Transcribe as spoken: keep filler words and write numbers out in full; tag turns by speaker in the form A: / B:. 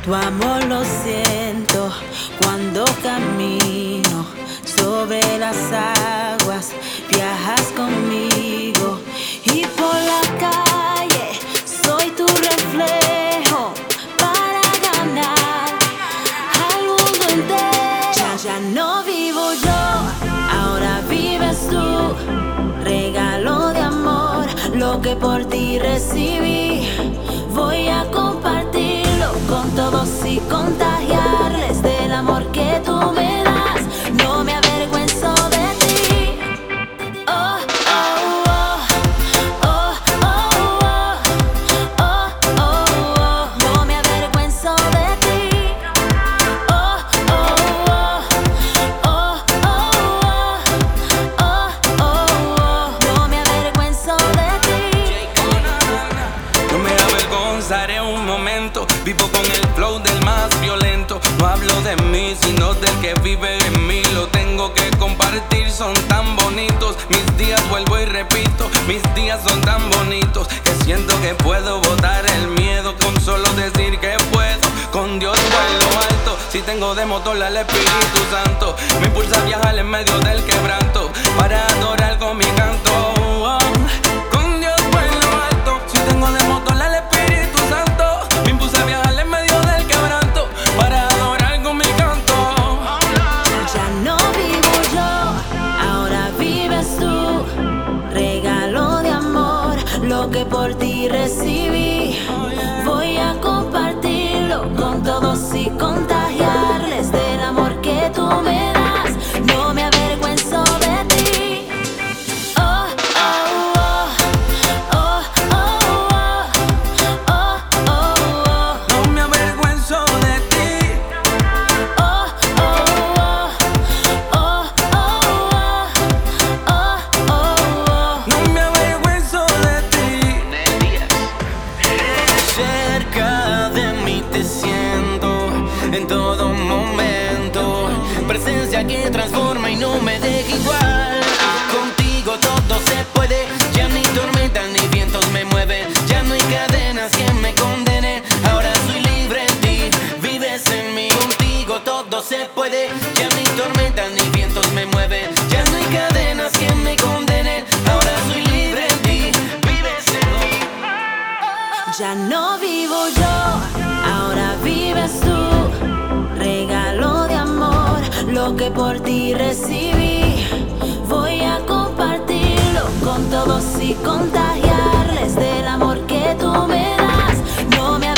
A: Tu amor lo siento cuando camino sobre las aguas, viajas conmigo y por la calle soy tu reflejo para ganar al mundo entero. Ya, ya no vivo yo, ahora vives tú, regalo de amor, lo que por ti recibí, voy a compartirlo con todos y contagiarles del amor que tú me das. No me avergüenzo de ti. Oh, oh, oh, oh, oh, oh, oh, oh. No me avergüenzo de ti. Oh, oh, oh, oh, oh, oh, oh, oh. No me avergüenzo de ti.
B: No me avergonzaré un momento, vivo con el flow del más violento. No hablo de mí, sino del que vive en mí. Lo tengo que compartir, son tan bonitos. Mis días, vuelvo y repito, mis días son tan bonitos que siento que puedo botar el miedo con solo decir que puedo. Con Dios vuelo alto, si tengo de motor al Espíritu Santo, me impulsa a viajar en medio del quebranto para adorar con mi canto. Oh, con Dios vuelo alto, si tengo de motor al Espíritu Santo, me impulsa a viajar en medio del quebranto para adorar con mi canto.
A: Ya no vivo yo, ahora vives tú, regalo de amor, lo que por ti recibí, voy a compartirlo con todos y contagiarles del amor que tú me das. No me avergüenzo de ti. Oh, oh, oh, oh, oh, oh, oh, oh.
B: No me avergüenzo de ti.
A: Oh, oh, oh, oh, oh, oh, oh, oh.
B: No me avergüenzo de ti.
C: Cerca de mí te siento en todo momento, presencia que transforma y no me deja igual. Contigo todo se puede, ya ni tormenta ni vientos me mueven, ya no hay cadenas que me condenen, ahora soy libre en ti, vives en mí. Contigo todo se puede, ya ni tormenta ni vientos me mueven, ya no hay cadenas que me condenen, ahora soy libre en ti, vives en mí.
A: Ya no vivo yo, ahora vives tú, regalo de amor, lo que por ti recibí, voy a compartirlo con todos y contagiarles del amor que tú me das. No me